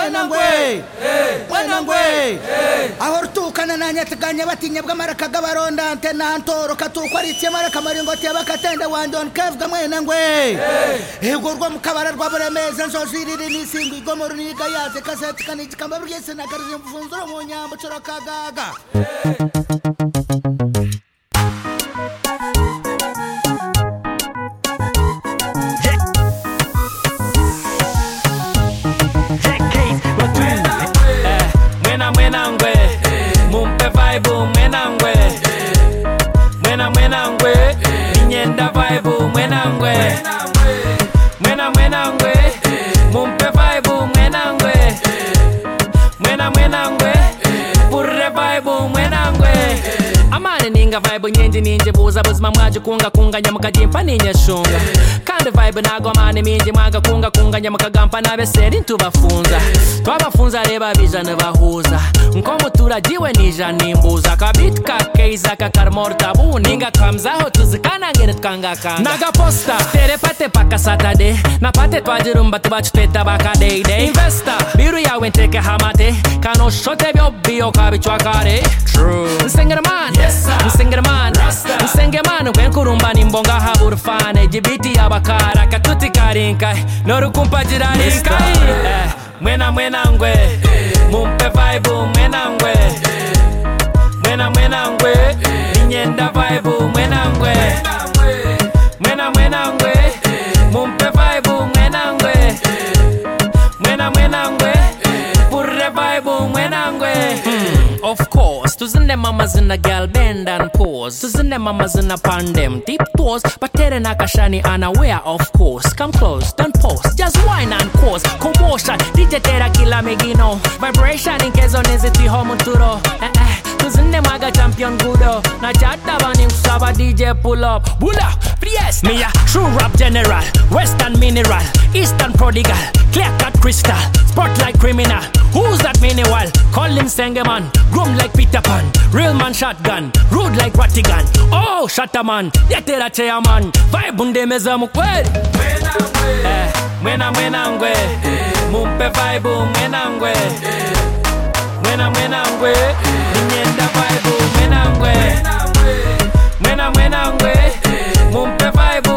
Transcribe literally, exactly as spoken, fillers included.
mwena ngwe mwena ngwe aho rutukana nanyateganya batinya bw'amaraka gabaronda ante nantoro katukwa ritye maraka maringoti y'abakatende wandon kevga mwena ngwe ego rwo mukabara rwa buremeza nzoziriri nisingo igomoro niga yaze kaseti kanikamba bryese nakarize mfunzuro mu nyambo coro kagaga Mwena ngwe mumpe vibe mwena ngwe mwena mwena ngwe ninyenda vibe mwena ngwe mwena mwena ngwe mumpe vibe mwena ngwe mwena mwena ngwe purre vibe mwena ngwe amane ninga vibe nyenje ninje buza buzima mwaje kunga kunga nyamuka jimpa ninye shunga kandi vibe nago amane minje mwaga kunga kunga nyamuka gampa nabeseri ntubafunza twabafunza reba bijana bahuza nkomo turajiwe nija nimbuza kabit ka keiza ka karmorta bu ninga kamzaho tuzikana ngene tukanga kanga naga posta tere pate paka Saturday na pate twajirumba tubachuteta baka day day investor biru ya wenteke hamate kano shote byo bio kabichwa kare true singer man yes sir singer man rasta singer man when kurumba nimbonga haburfane jibiti yabakara katuti karinka norukumpa jirarinka eh mwena mwena ngwe mumpe vibe mwena ngwe mwena mwena ngwe ninyenda vibe mwena ngwe mwena mwena ngwe mumpe vibe mwena ngwe mwena mwena ngwe purre vibe mwena ngwe of course tuzinde mamas in a girl bend and pose tuzinde mamas in a pandem deep toes but tere nakashani unaware of course come close don't pause just wine and cause commotion D J tera kila megino vibration in kezo neziti homuturo eh eh tuzinde maga champion gudo na chata bani usaba D J pull up pull up yes me a true rap general western mineral eastern prodigal clear cut crystal spotlight criminal who's that minimal call him Sengeman groom like Peter Pan real man shotgun rude like Ratigan oh shataman yetera chairman vibe unde meza mukweli mwena ngwe eh mwena mwena ngwe mumpe vibe mwena ngwe mwena mwena ngwe ninyenda vibe mwena ngwe mwena mwena ngwe mumpe vibe